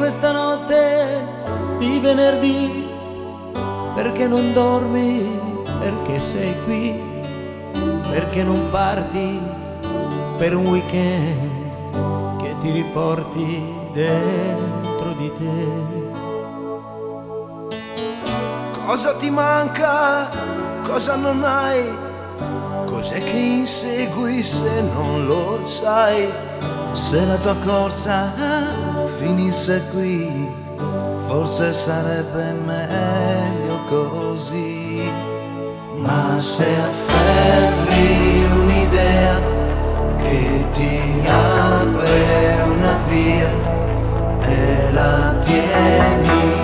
questa notte di venerdì? Perché non dormi? Perché sei qui? Perché non parti per un weekend che ti riporti dentro di te? Cosa ti manca? Cosa non hai? Cos'è che insegui se non lo sai? Se la tua corsa finisse qui, forse sarebbe meglio così. Ma se afferri un'idea che ti apre una via e la tieni